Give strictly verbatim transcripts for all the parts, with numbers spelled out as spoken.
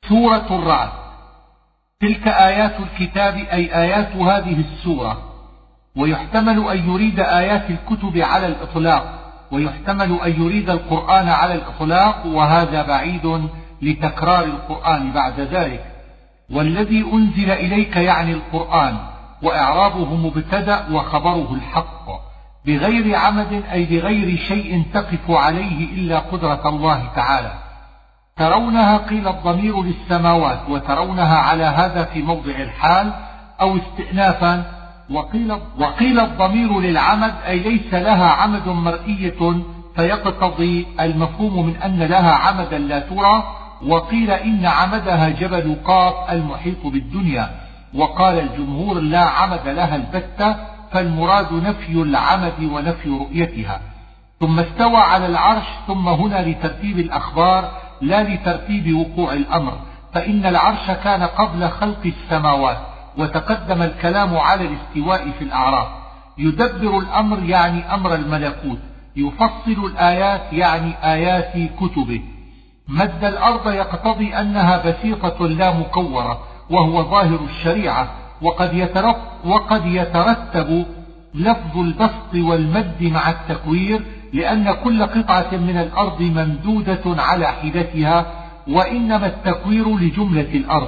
سورة الرعد. تلك آيات الكتاب أي آيات هذه السورة، ويحتمل أن يريد آيات الكتب على الإطلاق، ويحتمل أن يريد القرآن على الإطلاق، وهذا بعيد لتكرار القرآن بعد ذلك. والذي أنزل إليك يعني القرآن، وإعرابه مبتدأ وخبره الحق، بغير عمد أي بغير شيء تقف عليه إلا قدرة الله تعالى. ترونها قيل الضمير للسماوات، وترونها على هذا في موضع الحال أو استئنافا، وقيل, وقيل الضمير للعمد أي ليس لها عمد مرئية فيقتضي المفهوم من أن لها عمدا لا ترى، وقيل إن عمدها جبل قاف المحيط بالدنيا، وقال الجمهور لا عمد لها البتة، فالمراد نفي العمد ونفي رؤيتها. ثم استوى على العرش، ثم هنا لترتيب الأخبار لا لترتيب وقوع الأمر، فإن العرش كان قبل خلق السماوات، وتقدم الكلام على الاستواء في الأعراف. يدبر الأمر يعني أمر الملكوت، يفصل الآيات يعني آيات كتبه. مد الأرض يقتضي أنها بسيطة لا مكورة، وهو ظاهر الشريعة، وقد يترتب, وقد يترتب لفظ البسط والمد مع التكوير، لأن كل قطعة من الأرض ممدودة على حدتها، وإنما التكوير لجملة الأرض.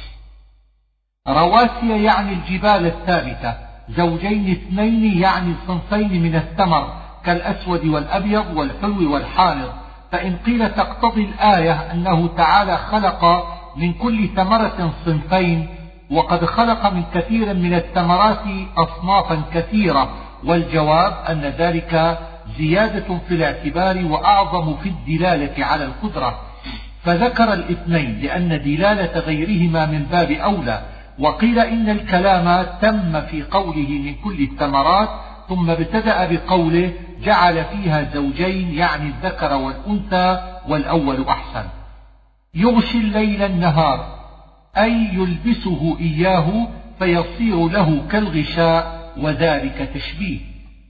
رواسي يعني الجبال الثابتة، زوجين اثنين يعني صنفين من الثمر كالأسود والأبيض والحلو والحامض. فإن قيل تقتضي الآية أنه تعالى خلق من كل ثمرة صنفين، وقد خلق من كثير من الثمرات أصنافا كثيرة، والجواب أن ذلك زيادة في الاعتبار وأعظم في الدلالة على القدرة، فذكر الاثنين لأن دلالة غيرهما من باب أولى. وقيل إن الكلام تم في قوله من كل الثمرات، ثم ابتدأ بقوله جعل فيها زوجين يعني الذكر والأنثى، والأول أحسن. يغشي الليل النهار أي يلبسه إياه فيصير له كالغشاء، وذلك تشبيه.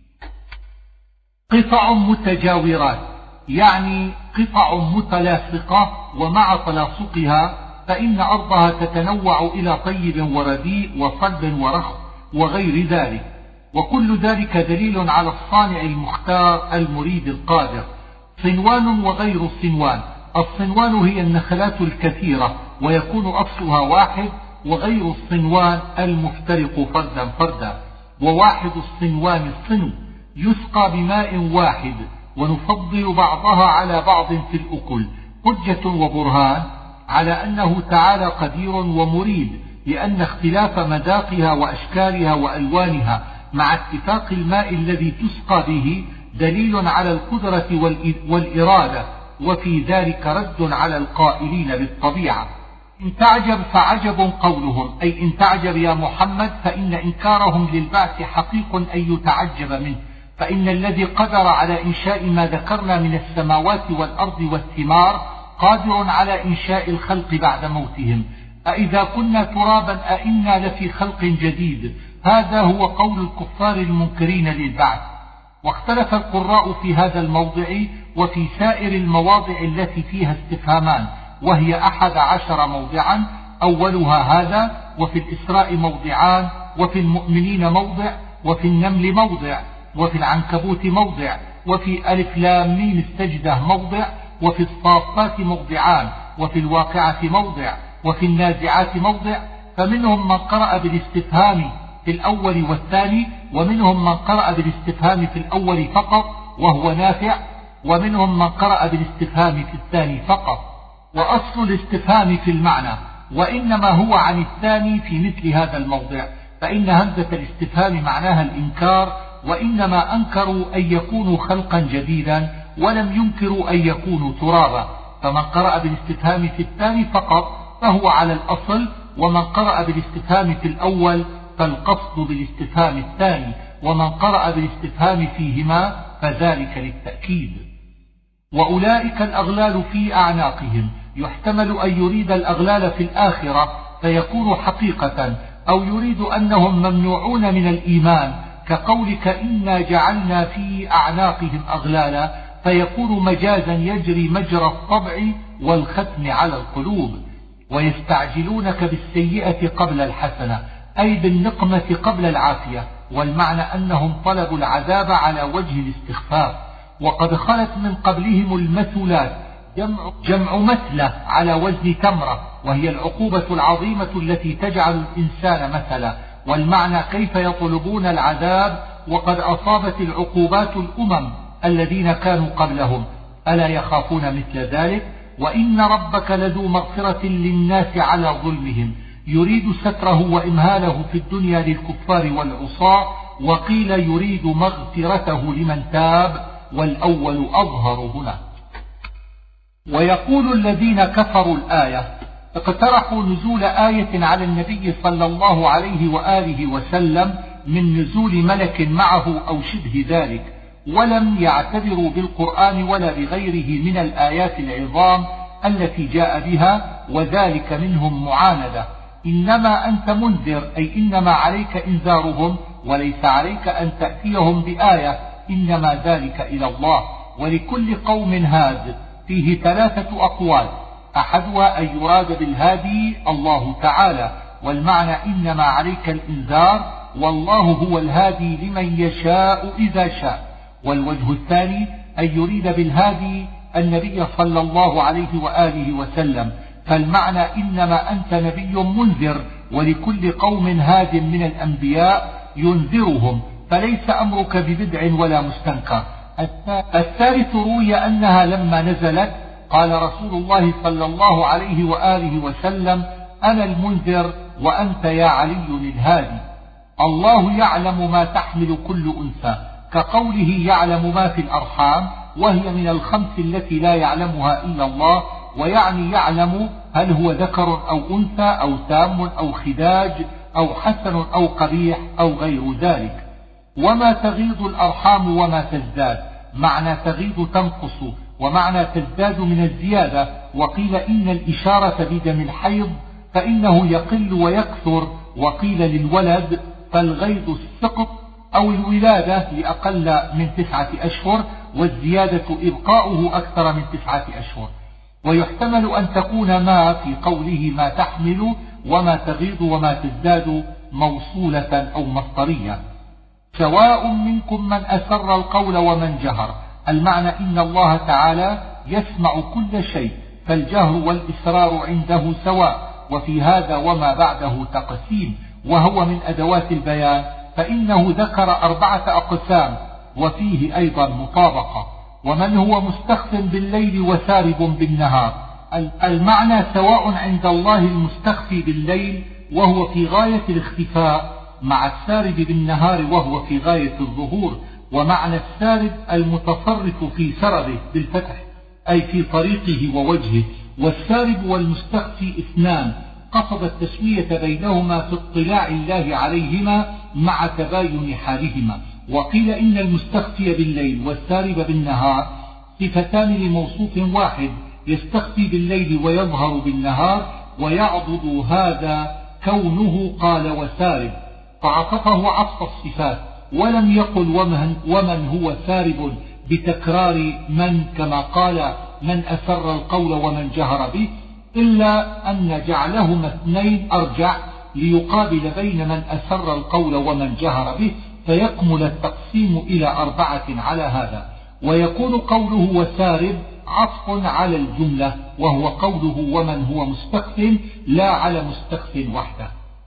قطع متجاورات يعني قطع متلاصقة، ومع تلاصقها فإن أرضها تتنوع إلى طيب ورديء وصلب ورخ وغير ذلك، وكل ذلك دليل على الصانع المختار المريد القادر. صنوان وغير صنوان، الصنوان هي النخلات الكثيرة ويكون أصلها واحد، وغير الصنوان المفترق فردا فردا. وواحد الصنوان الصنو، يسقى بماء واحد، ونفضل بعضها على بعض في الأكل. حجة وبرهان على أنه تعالى قدير ومريد، لأن اختلاف مذاقها وأشكالها وألوانها مع اتفاق الماء الذي تسقى به دليل على القدرة والإرادة، وفي ذلك رد على القائلين بالطبيعة. إن تعجب فعجب قولهم، أي إن تعجب يا محمد، فإن إنكارهم للبعث حقيق أن يتعجب منه، فإن الذي قدر على إنشاء ما ذكرنا من السماوات والأرض والثمار قادر على إنشاء الخلق بعد موتهم. أإذا كنا ترابا أئنا لفي خلق جديد، هذا هو قول الكفار المنكرين للبعث. واختلف القراء في هذا الموضع وفي سائر المواضع التي فيها استفهامان، وهي أحد عشر موضعا، أولها هذا، وفي الإسراء موضعان، وفي المؤمنين موضع، وفي النمل موضع، وفي العنكبوت موضع، وفي ألف لام ميم السجدة موضع، وفي الصافات موضعان، وفي الواقعة موضع، وفي النازعات موضع. فمنهم من قرأ بالاستفهام في الأول والثاني، ومنهم من قرأ بالاستفهام في الأول فقط وهو نافع، ومنهم من قرأ بالاستفهام في الثاني فقط. وأصل الاستفهام في المعنى، وإنما هو عن الثاني في مثل هذا الموضع، فإن همزة الاستفهام معناها الإنكار، وإنما أنكروا أن يكونوا خلقا جديدا، ولم ينكروا أن يكونوا ترابا. فمن قرأ بالاستفهام في الثاني فقط فهو على الأصل، ومن قرأ بالاستفهام في الأول فالقصد بالاستفهام الثاني، ومن قرأ بالاستفهام فيهما فذلك للتأكيد. وأولئك الأغلال في أعناقهم، يحتمل أن يريد الأغلال في الآخرة فيكون حقيقة، أو يريد أنهم ممنوعون من الإيمان، كقولك إنا جعلنا في أعناقهم أغلالا، فيكون مجازا يجري مجرى الطبع والختم على القلوب. ويستعجلونك بالسيئة قبل الحسنة، أي بالنقمة قبل العافية، والمعنى أنهم طلبوا العذاب على وجه الاستخفاف. وقد خلت من قبلهم المثلات، جمع, جمع مثلة على وزن تمرة، وهي العقوبة العظيمة التي تجعل الإنسان مثلا، والمعنى كيف يطلبون العذاب وقد أصابت العقوبات الأمم الذين كانوا قبلهم، ألا يخافون مثل ذلك؟ وإن ربك لذو مغفرة للناس على ظلمهم، يريد ستره وإمهاله في الدنيا للكفار والعصاة، وقيل يريد مغفرته لمن تاب، والأول أظهر هنا. ويقول الذين كفروا الآية اقترحوا نزول آية على النبي صلى الله عليه وآله وسلم من نزول ملك معه أو شبه ذلك، ولم يعتبروا بالقرآن ولا بغيره من الآيات العظام التي جاء بها، وذلك منهم معاندة. إنما أنت منذر، أي إنما عليك إنذارهم وليس عليك أن تأتيهم بآية، إنما ذلك إلى الله. ولكل قوم هاد فيه ثلاثة أقوال، أحدها أن يراد بالهادي الله تعالى، والمعنى إنما عليك الإنذار والله هو الهادي لمن يشاء إذا شاء. والوجه الثاني أن يريد بالهادي النبي صلى الله عليه وآله وسلم، فالمعنى إنما أنت نبي منذر، ولكل قوم هاد من الأنبياء ينذرهم، فليس أمرك ببدع ولا مستنكر. الثالث روي أنها لما نزلت قال رسول الله صلى الله عليه وآله وسلم: أنا المنذر وأنت يا علي الهادي. الله يعلم ما تحمل كل أنثى، كقوله يعلم ما في الأرحام، وهي من الخمس التي لا يعلمها إلا الله، ويعني يعلم هل هو ذكر أو أنثى أو تام أو خداج أو حسن أو قبيح أو غير ذلك. وما تغيض الأرحام وما تزداد، معنى تغيض تنقص، ومعنى تزداد من الزيادة. وقيل إن الإشارة بدم الحيض فإنه يقل ويكثر، وقيل للولد فالغيض السقط أو الولادة لأقل من تسعة أشهر، والزيادة إبقاؤه أكثر من تسعة أشهر. ويحتمل أن تكون ما في قوله ما تحمل وما تغيض وما تزداد موصولة أو مصدرية. سواء منكم من أسر القول ومن جهر، المعنى إن الله تعالى يسمع كل شيء، فالجهر والإسرار عنده سواء. وفي هذا وما بعده تقسيم، وهو من أدوات البيان، فإنه ذكر أربعة أقسام، وفيه أيضا مطابقة. ومن هو مستخف بالليل وسارب بالنهار، المعنى سواء عند الله المستخفي بالليل وهو في غاية الاختفاء، مع السارب بالنهار وهو في غاية الظهور. ومعنى السارب المتصرف في سربه بالفتح، أي في طريقه ووجهه. والسارب والمستخفي اثنان، قصد التسوية بينهما في اطلاع الله عليهما مع تباين حالهما. وقيل إن المستخفي بالليل والسارب بالنهار صفتان لموصوف واحد، يستخفي بالليل ويظهر بالنهار، ويعضد هذا كونه قال وسارب، فعطفه عطف الصفات، ولم يقل ومن, ومن هو سارب بتكرار من، كما قال من أسر القول ومن جهر به، إلا أن جعلهما اثنين أرجع ليقابل بين من أسر القول ومن جهر به، فيكمل التقسيم إلى أربعة على هذا. ويكون قوله وسارب عطف على الجملة، وهو قوله ومن هو مستخف، لا على مستخف وحده.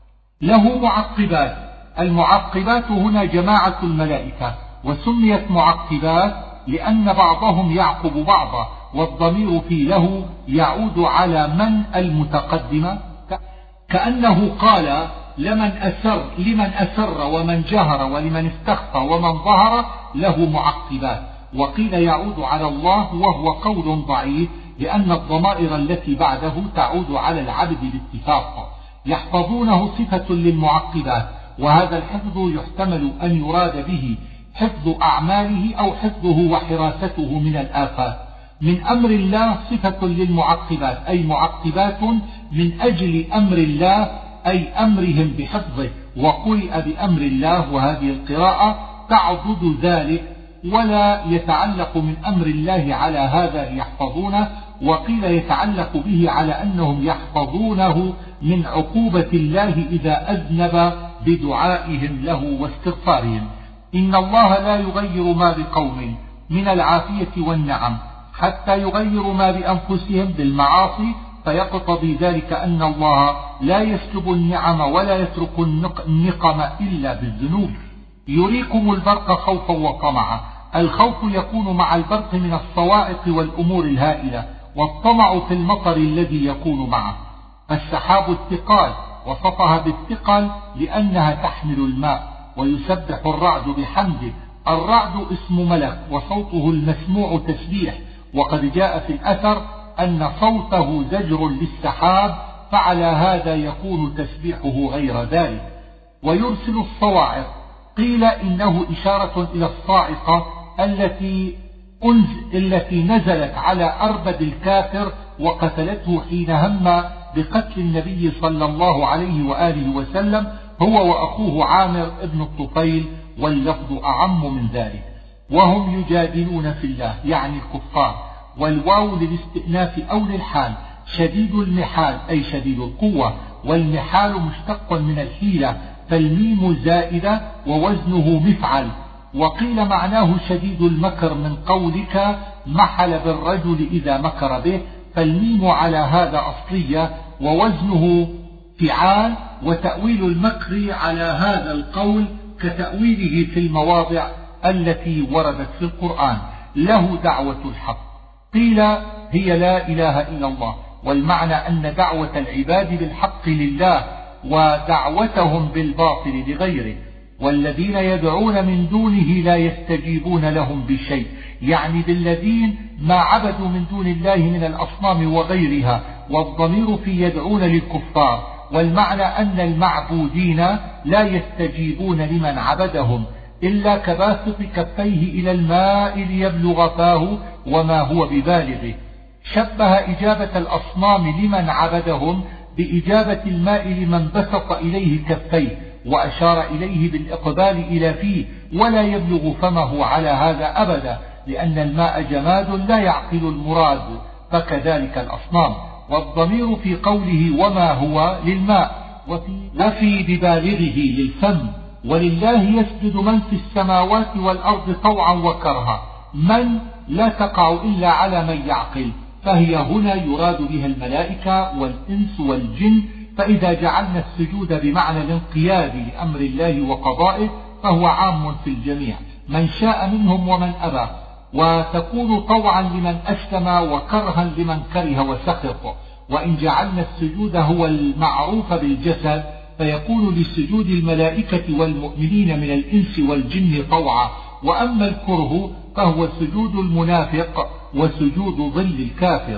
له معقبات، المعقبات هنا جماعة الملائكة، وسميت معقبات لأن بعضهم يعقب بعضا، والضمير في له يعود على من المتقدمة، كأنه قال لمن أسر لمن أسر ومن جهر ولمن استخفى ومن ظهر له معقبات. وقيل يعود على الله، وهو قول ضعيف، لأن الضمائر التي بعده تعود على العبد باتفاق. يحفظونه صفة للمعقبات، وهذا الحفظ يحتمل أن يراد به حفظ أعماله أو حفظه وحراسته من الآفات. من أمر الله صفة للمعقبات، أي معقبات من أجل أمر الله، أي أمرهم بحفظه. وقرئ بأمر الله، وهذه القراءة تعضد ذلك، ولا يتعلق من أمر الله على هذا ليحفظونه، وقيل يتعلق به على أنهم يحفظونه من عقوبة الله إذا أذنب بدعائهم له واستغفارهم. إن الله لا يغير ما بقوم من العافية والنعم حتى يغيروا ما بأنفسهم بالمعاصي، فيقتضي ذلك أن الله لا يسلب النعم ولا يترك النقم إلا بالذنوب. يريكم البرق خوفا وطمعا. الخوف يكون مع البرق من الصواعق والأمور الهائلة، والطمع في المطر الذي يكون معه. السحاب الثقال وصفها بالثقل لأنها تحمل الماء. ويسبح الرعد بحمده. الرعد اسم ملك وصوته المسموع تسبيح، وقد جاء في الأثر أن صوته زجر للسحاب، فعلى هذا يكون تسبيحه غير ذلك. ويرسل الصواعق، قيل إنه إشارة إلى الصاعقة التي التي نزلت على أربد الكافر وقتلته حين هم بقتل النبي صلى الله عليه وآله وسلم هو وأخوه عامر ابن الطفيل، واللفظ أعم من ذلك. وهم يجادلون في الله يعني الكفار، والواو للاستئناف أو للحال. شديد المحال أي شديد القوة، والمحال مشتق من الحيلة، فالميم زائدة ووزنه مفعل. وقيل معناه شديد المكر من قولك محل بالرجل إذا مكر به، فالميم على هذا أصلية ووزنه فعال. وتأويل المكر على هذا القول كتأويله في المواضع التي وردت في القرآن. له دعوة الحق، قيل هي لا إله إلا الله، والمعنى أن دعوة العباد بالحق لله ودعوتهم بالباطل لغيره. والذين يدعون من دونه لا يستجيبون لهم بشيء، يعني بالذين ما عبدوا من دون الله من الأصنام وغيرها، والضمير في يدعون للكفار. والمعنى أن المعبودين لا يستجيبون لمن عبدهم إلا كباسط كفيه إلى الماء ليبلغ فاه وما هو ببالغه. شبه إجابة الأصنام لمن عبدهم بإجابة الماء لمن بسط إليه كفيه، وأشار إليه بالإقبال إلى فيه، ولا يبلغ فمه على هذا أبدا، لأن الماء جماد لا يعقل المراد، فكذلك الأصنام. والضمير في قوله وما هو للماء، وفي, وفي ببالغه للفم. ولله يسجد من في السماوات والأرض طوعا وكرها. من لا تقع إلا على من يعقل، فهي هنا يراد بها الملائكة والإنس والجن. فإذا جعلنا السجود بمعنى الانقياد لأمر الله وقضائه فهو عام في الجميع، من شاء منهم ومن أبى. وتكون طوعا لمن أسلم وكرها لمن كره وسخط. وإن جعلنا السجود هو المعروف بالجسد فيكون لسجود الملائكة والمؤمنين من الإنس والجن طوعا. وأما الكره فهو سجود المنافق وسجود ظل الكافر.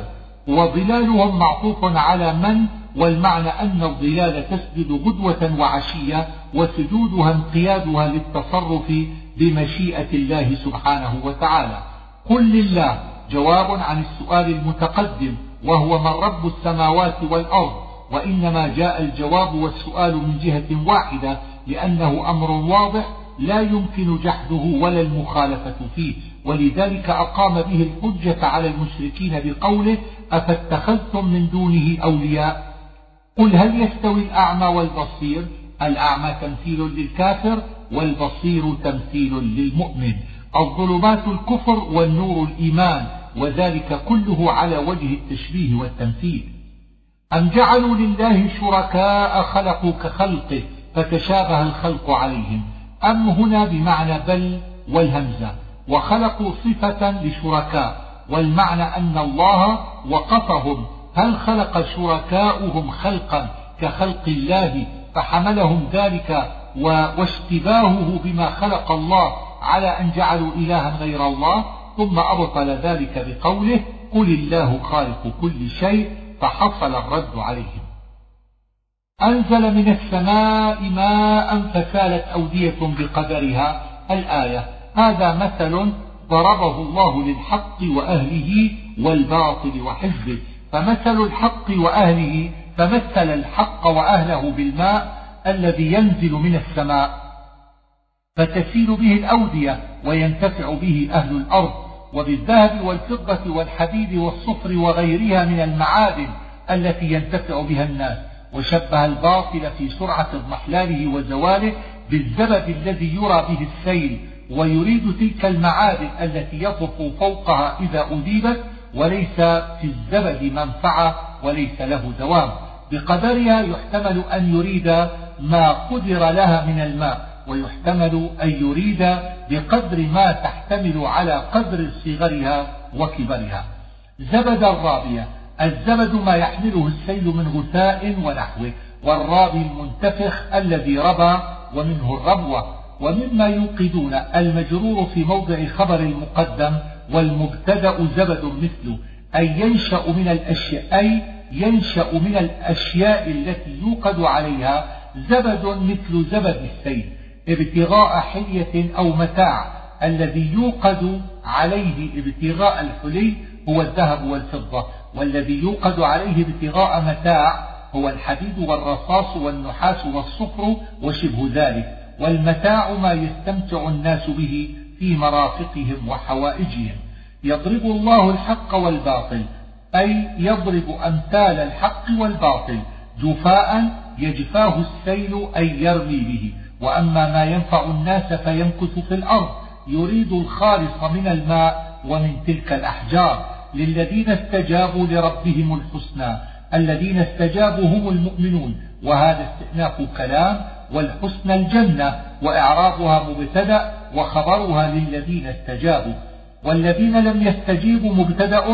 وظلالهم معطوف على من، والمعنى أن الظلال تسجد غدوة وعشية، وسجودها انقيادها للتصرف بمشيئة الله سبحانه وتعالى. قل لله جواب عن السؤال المتقدم، وهو من رب السماوات والأرض. وإنما جاء الجواب والسؤال من جهة واحدة، لأنه أمر واضح لا يمكن جحده ولا المخالفة فيه، ولذلك أقام به الحجة على المشركين بقوله أفاتخذتم من دونه أولياء. قل هل يستوي الأعمى والبصير؟ الأعمى تمثيل للكافر، والبصير تمثيل للمؤمن. الظلمات الكفر والنور الإيمان، وذلك كله على وجه التشبيه والتمثيل. أم جعلوا لله شركاء خلقوا كخلقه فتشابه الخلق عليهم. أم هنا بمعنى بل والهمزة، وخلقوا صفة لشركاء، والمعنى أن الله وقفهم هل خلق شركاؤهم خلقا كخلق الله فحملهم ذلك واشتباهه بما خلق الله على أن جعلوا إلها غير الله، ثم أبطل ذلك بقوله قل الله خالق كل شيء، فحصل الرد عليهم. أنزل من السماء ماء فسالت أودية بقدرها. الآية. هذا مثل ضربه الله للحق وأهله والباطل وحزبه. فمثل الحق وأهله، فمثل الحق وأهله بالماء الذي ينزل من السماء فتسيل به الأودية وينتفع به أهل الأرض، وبالذهب والفضة والحديد والصفر وغيرها من المعادن التي ينتفع بها الناس. وشبه الباطل في سرعة اضمحلاله وزواله بالزبد الذي يرى به السيل، ويريد تلك المعادن التي يطفو فوقها إذا أذيبت، وليس في الزبد منفعة وليس له دوام. بقدرها يحتمل أن يريد ما قدر لها من الماء، ويحتمل أن يريد بقدر ما تحتمل على قدر صغرها وكبرها. زبد الرابية: الزبد ما يحمله السيل من غثاء ونحوه، والرابي المنتفخ الذي ربى ومنه الربوة. ومما يوقدون المجرور في موضع خبر المقدم، والمبتدأ زبد مثله، أي ينشأ من الأشياء أي ينشأ من الأشياء التي يوقد عليها زبد مثل زبد السيل ابتغاء حلية أو متاع. الذي يوقد عليه ابتغاء الحلي هو الذهب والفضة، والذي يوقد عليه ابتغاء متاع هو الحديد والرصاص والنحاس والصفر وشبه ذلك. والمتاع ما يستمتع الناس به في مرافقهم وحوائجهم. يضرب الله الحق والباطل، أي يضرب أمثال الحق والباطل جفاء يجفاه السيل أي يرمي به. وأما ما ينفع الناس فيمكث في الأرض، يريد الخالص من الماء ومن تلك الأحجار. للذين استجابوا لربهم الحسنى، الذين استجابوا هم المؤمنون، وهذا استئناف كلام. والحسنى الجنة، وإعرابها مبتدأ وخبرها للذين استجابوا. والذين لم يستجيبوا مبتدأ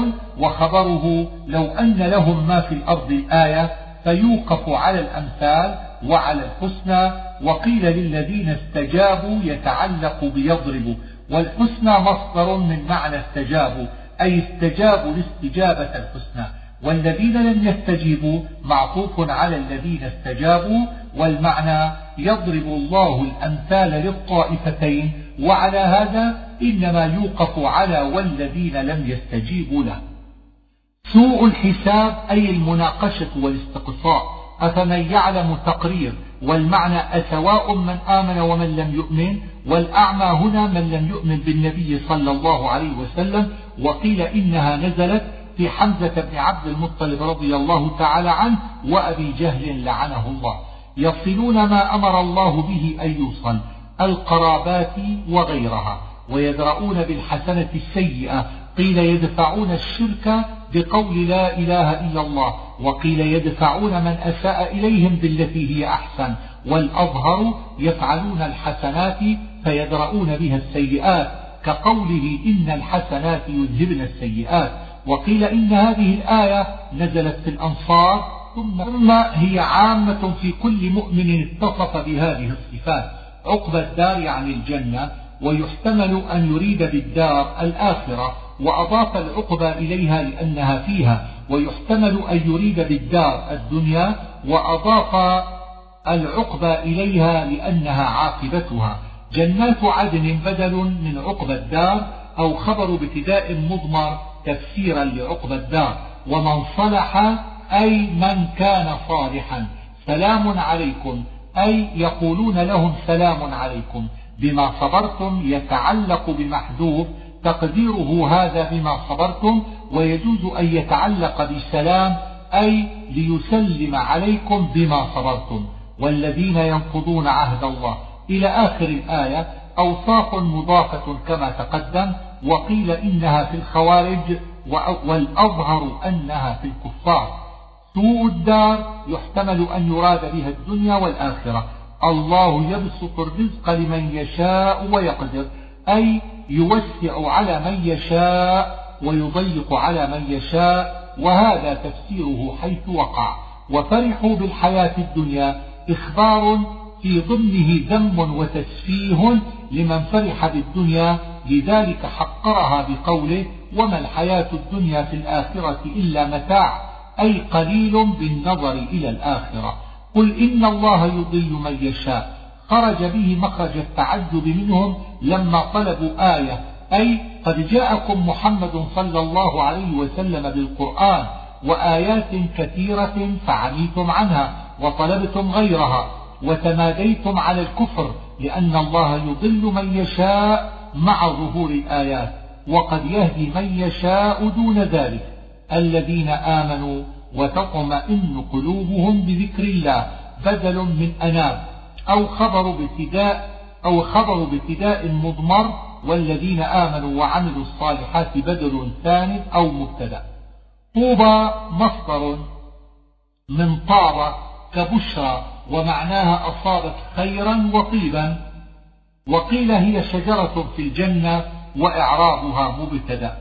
وخبره لو أن لهم ما في الأرض الآية، فيوقف على الأمثال وعلى الحسنى. وقيل للذين استجابوا يتعلق بيضرب، والحسنى مصدر من معنى استجابوا، أي استجابوا لاستجابة الحسنى. والذين لم يستجيبوا معطوف على الذين استجابوا، والمعنى يضرب الله الأمثال للطائفتين، وعلى هذا إنما يوقف على والذين لم يستجيبوا له. سوء الحساب أي المناقشة والاستقصاء. أفمن يعلم تقرير، والمعنى أسواء من آمن ومن لم يؤمن، والأعمى هنا من لم يؤمن بالنبي صلى الله عليه وسلم. وقيل إنها نزلت في حمزة بن عبد المطلب رضي الله تعالى عنه وأبي جهل لعنه الله. يصلون ما أمر الله به أن يوصل، القرابات وغيرها، ويدرؤون بالحسنة السيئة. قيل يدفعون الشرك بقول لا إله إلا الله، وقيل يدفعون من أساء إليهم بالتي هي أحسن. والأظهر يفعلون الحسنات فيدرؤون بها السيئات، كقوله إن الحسنات يذهبن السيئات. وقيل إن هذه الآية نزلت في الأنصار، ثم هي عامة في كل مؤمن اتصف بهذه الصفات. عقبى الدار يعني الجنة، ويحتمل أن يريد بالدار الآخرة، وأضاف العقبى إليها لأنها فيها. ويحتمل أن يريد بالدار الدنيا، وأضاف العقبى إليها لأنها عاقبتها. جنات عدن بدل من عقبى الدار، أو خبر ابتداء مضمر تفسيرا لعقبى الدار. ومن صلح أي من كان صالحا. سلام عليكم أي يقولون لهم سلام عليكم. بما صبرتم يتعلق بمحذوف تقديره هذا بما صبرتم، ويجوز أن يتعلق بسلام أي ليسلم عليكم بما صبرتم. والذين ينقضون عهد الله إلى آخر الآية. أوصاف مضافة كما تقدم، وقيل إنها في الخوارج، والأظهر أنها في الكفار. سوء الدار يحتمل أن يراد بها الدنيا والآخرة. الله يبسط الرزق لمن يشاء ويقدر، أي يوسع على من يشاء ويضيق على من يشاء، وهذا تفسيره حيث وقع. وفرحوا بالحياة الدنيا إخبار في ضمنه ذم وتسفيه لمن فرح بالدنيا، لذلك حقرها بقوله وما الحياة الدنيا في الآخرة إلا متاع، أي قليل بالنظر إلى الآخرة. قل إن الله يضل من يشاء، خرج به مخرج التعجب منهم لما طلبوا آية، أي قد جاءكم محمد صلى الله عليه وسلم بالقرآن وآيات كثيرة فعميتم عنها وطلبتم غيرها وتماديتم على الكفر، لأن الله يضل من يشاء مع ظهور الآيات. وقد يهدي من يشاء دون ذلك الذين آمنوا وتطمئن قلوبهم بذكر الله بدل من أناب، أو خبر بابتداء أو خبر بابتداء مضمر، والذين آمنوا وعملوا الصالحات بدل ثاني أو مبتدأ. طوبى مصدر من طاب كبشرى، ومعناها أصابت خيرا وطيبا، وقيل هي شجرة في الجنة وإعرابها مبتدأ.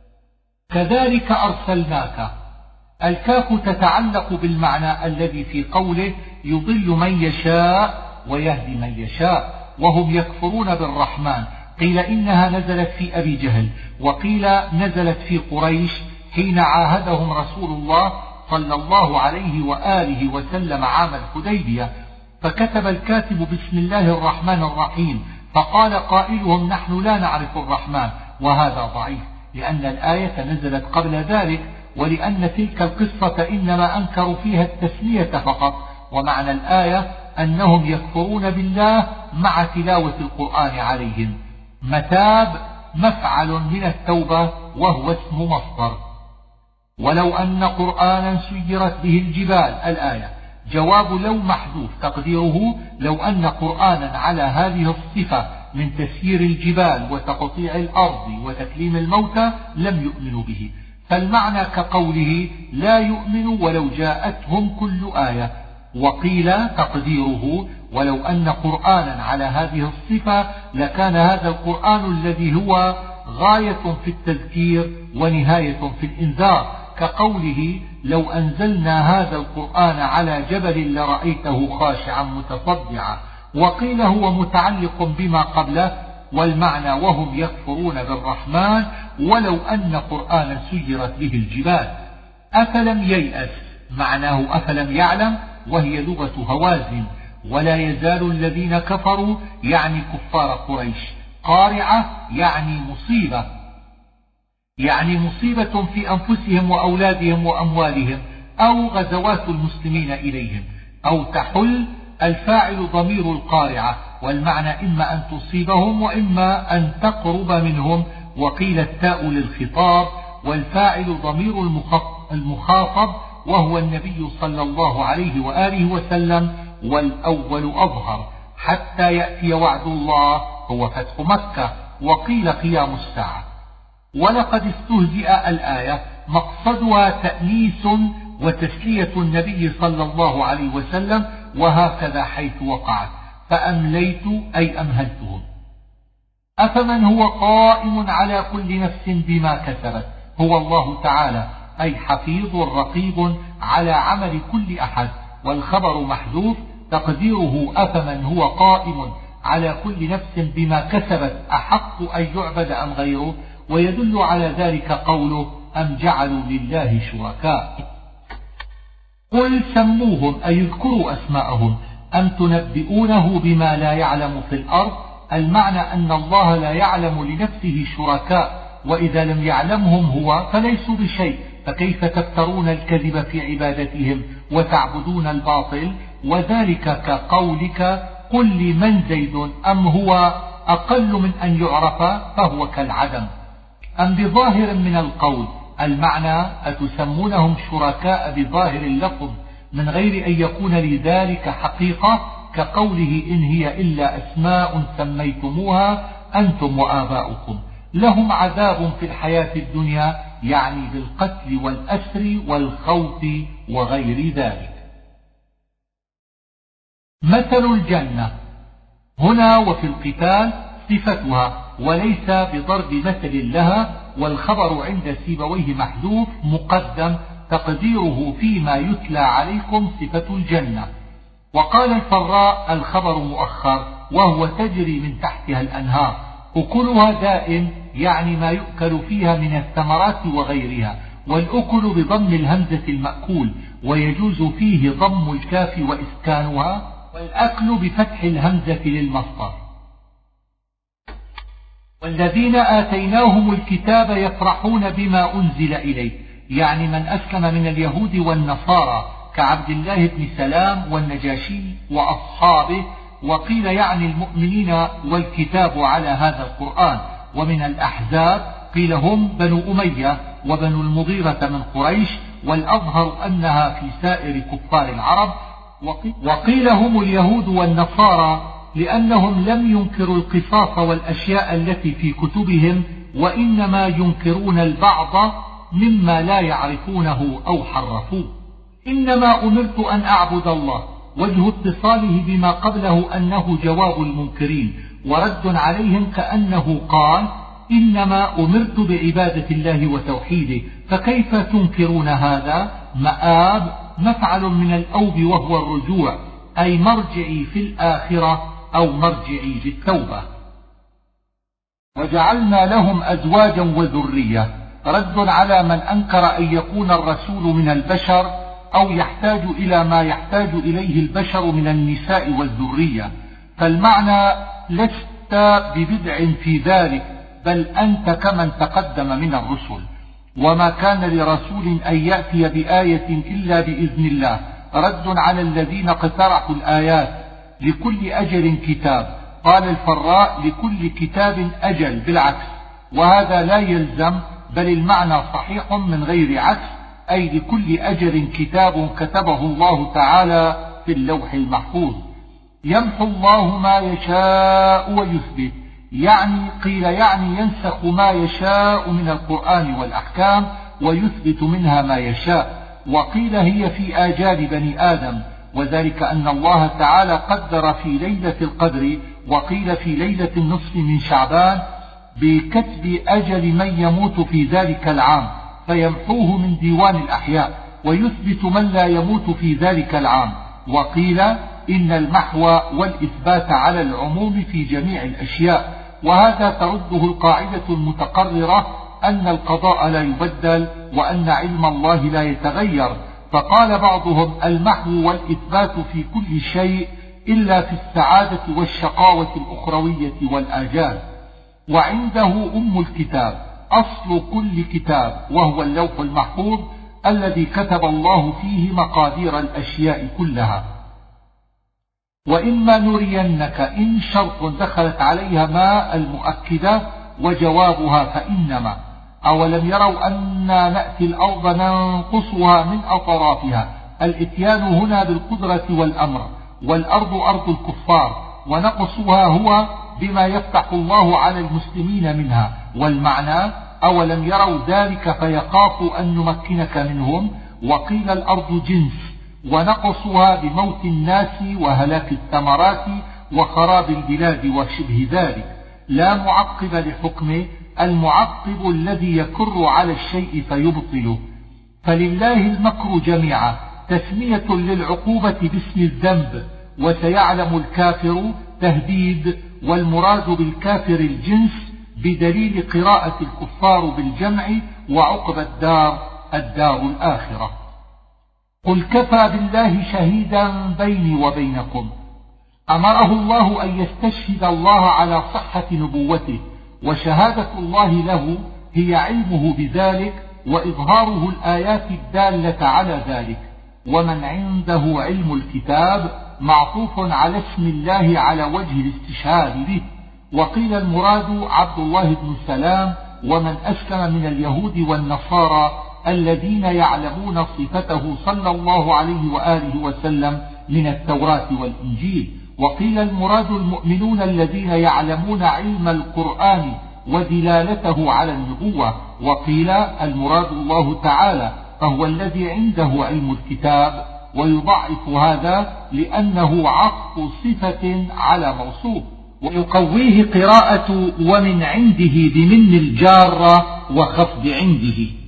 كذلك أرسلناك، الكاف تتعلق بالمعنى الذي في قوله يضل من يشاء ويهدي من يشاء وهم يكفرون بالرحمن. قيل إنها نزلت في أبي جهل، وقيل نزلت في قريش حين عاهدهم رسول الله صلى الله عليه وآله وسلم عام الحديبية، فكتب الكاتب بسم الله الرحمن الرحيم، فقال قائلهم نحن لا نعرف الرحمن، وهذا ضعيف لأن الآية نزلت قبل ذلك، ولأن تلك القصة إنما أنكروا فيها التسمية فقط، ومعنى الآية أنهم يكفرون بالله مع تلاوة القرآن عليهم. متاب مفعل من التوبة وهو اسم مصدر. ولو أن قرآنا سيرت به الجبال، الآية جواب لو محذوف تقديره لو أن قرآنا على هذه الصفة من تسيير الجبال وتقطيع الأرض وتكليم الموتى لم يؤمنوا به، فالمعنى كقوله لا يؤمن ولو جاءتهم كل آية. وقيل تقديره ولو أن قرآنا على هذه الصفة لكان هذا القرآن الذي هو غاية في التذكير ونهاية في الإنذار، كقوله لو أنزلنا هذا القرآن على جبل لرأيته خاشعا متصدعا. وقيل هو متعلق بما قبله، والمعنى وهم يكفرون بالرحمن ولو أن قرآنا سيرت به الجبال. أفلم ييأس معناه أفلم يعلم، وهي لغة هوازن. ولا يزال الذين كفروا يعني كفار قريش. قارعة يعني مصيبة، يعني مصيبة في أنفسهم وأولادهم وأموالهم، أو غزوات المسلمين إليهم. أو تحل الفاعل ضمير القارعة، والمعنى إما أن تصيبهم وإما أن تقرب منهم. وقيل التاء للخطاب، والفاعل ضمير المخاطب وهو النبي صلى الله عليه وآله وسلم، والأول أظهر. حتى يأتي وعد الله هو فتح مكة، وقيل قيام الساعة. ولقد استهزئ الآية مقصدها تأنيس وتسلية النبي صلى الله عليه وسلم، وهكذا حيث وقعت. فأمليت أي أمهلتهم. أفمن هو قائم على كل نفس بما كسبت هو الله تعالى، أي حفيظ رقيب على عمل كل أحد. والخبر محذوف تقديره أفمن هو قائم على كل نفس بما كسبت أحق أن يعبد أم غيره. ويدل على ذلك قوله أم جعلوا لله شركاء. قل سموهم أي اذكروا أسماءهم. أم تنبئونه بما لا يعلم في الأرض، المعنى أن الله لا يعلم لنفسه شركاء، وإذا لم يعلمهم هو فليسوا بشيء، فكيف تفترون الكذب في عبادتهم وتعبدون الباطل؟ وذلك كقولك قل لي من زيد، أم هو أقل من أن يعرف فهو كالعدم. أم بظاهر من القول، المعنى أتسمونهم شركاء بظاهر اللفظ من غير أن يكون لذلك حقيقة، كقوله إن هي إلا أسماء سميتموها أنتم وآباؤكم، لهم عذاب في الحياة الدنيا، يعني بالقتل والأسر والخوف وغير ذلك. مثل الجنة هنا وفي القتال صفتها، وليس بضرب مثل لها. والخبر عند سيبويه محذوف مقدم تقديره فيما يتلى عليكم صفة الجنة. وقال الفراء الخبر مؤخر وهو تجري من تحتها الأنهار، أكلها دائم يعني ما يؤكل فيها من الثمرات وغيرها. والأكل بضم الهمزة المأكول، ويجوز فيه ضم الكاف وإسكانها، والأكل بفتح الهمزة للمصدر. والذين آتيناهم الكتاب يفرحون بما أنزل إليك، يعني من أسلم من اليهود والنصارى كعبد الله بن سلام والنجاشي وأصحابه. وقيل يعني المؤمنين والكتاب على هذا القرآن. ومن الأحزاب قيل هم بنو أمية وبنو المغيرة من قريش، والأظهر أنها في سائر كفار العرب. وقيل هم اليهود والنصارى لأنهم لم ينكروا القصاص والأشياء التي في كتبهم، وإنما ينكرون البعض مما لا يعرفونه أو حرفوه. إنما أمرت أن أعبد الله، وجه اتصاله بما قبله أنه جواب المنكرين ورد عليهم، كأنه قال إنما أمرت بعبادة الله وتوحيده، فكيف تنكرون هذا؟ مآب مفعل من الأوب وهو الرجوع، أي مرجعي في الآخرة أو مرجعي بالتوبة. وجعلنا لهم أزواجا وذرية، رد على من أنكر أن يكون الرسول من البشر أو يحتاج إلى ما يحتاج إليه البشر من النساء والذرية، فالمعنى لست ببدع في ذلك، بل أنت كمن تقدم من الرسل. وما كان لرسول أن يأتي بآية إلا بإذن الله، رد على الذين اقترحوا الآيات لكل أجل كتاب. قال الفراء لكل كتاب أجل بالعكس، وهذا لا يلزم، بل المعنى صحيح من غير عكس، أي لكل أجل كتاب كتبه الله تعالى في اللوح المحفوظ. يمحو الله ما يشاء ويثبت، يعني قيل يعني ينسخ ما يشاء من القرآن والأحكام ويثبت منها ما يشاء، وقيل هي في آجال بني آدم، وذلك أن الله تعالى قدر في ليلة القدر، وقيل في ليلة النصف من شعبان، بكتب أجل من يموت في ذلك العام فيمحوه من ديوان الأحياء، ويثبت من لا يموت في ذلك العام. وقيل إن المحو والإثبات على العموم في جميع الأشياء، وهذا ترده القاعدة المتقررة أن القضاء لا يبدل وأن علم الله لا يتغير. فقال بعضهم المحو والإثبات في كل شيء إلا في السعادة والشقاوة الأخروية والآجال. وعنده أم الكتاب أصل كل كتاب، وهو اللوح المحفوظ الذي كتب الله فيه مقادير الأشياء كلها. وإما نرينك، إن شرط دخلت عليها ما المؤكدة، وجوابها فإنما. أولم يروا أنا نأتي الأرض ننقصها من أطرافها، الإتيان هنا بالقدرة والأمر، والأرض أرض الكفار، ونقصها هو بما يفتح الله على المسلمين منها، والمعنى أولم يروا ذلك فيخافوا أن نمكنك منهم. وقيل الأرض جنس، ونقصها بموت الناس وهلاك الثمرات وخراب البلاد وشبه ذلك، لا معقب لحكمه، المعقب الذي يكر على الشيء فيبطله. فلله المكر جميعا، تسمية للعقوبة باسم الذنب، وسيعلم الكافر تهديد، والمراد بالكافر الجنس بدليل قراءة الكفار بالجمع، وعقب الدار الدار الآخرة. قل كفى بالله شهيدا بيني وبينكم. أمره الله أن يستشهد الله على صحة نبوته، وشهادة الله له هي علمه بذلك وإظهاره الآيات الدالة على ذلك. ومن عنده علم الكتاب معطوف على اسم الله على وجه الاستشهاد به. وقيل المراد عبد الله بن سلام ومن أسلم من اليهود والنصارى الذين يعلمون صفته صلى الله عليه وآله وسلم من التوراة والإنجيل. وقيل المراد المؤمنون الذين يعلمون علم القرآن ودلالته على النبوة. وقيل المراد الله تعالى، فهو الذي عنده علم الكتاب، ويضعف هذا لأنه عطف صفة على موصوف. ويقويه قراءة ومن عنده بمن الجارة وخفض عنده.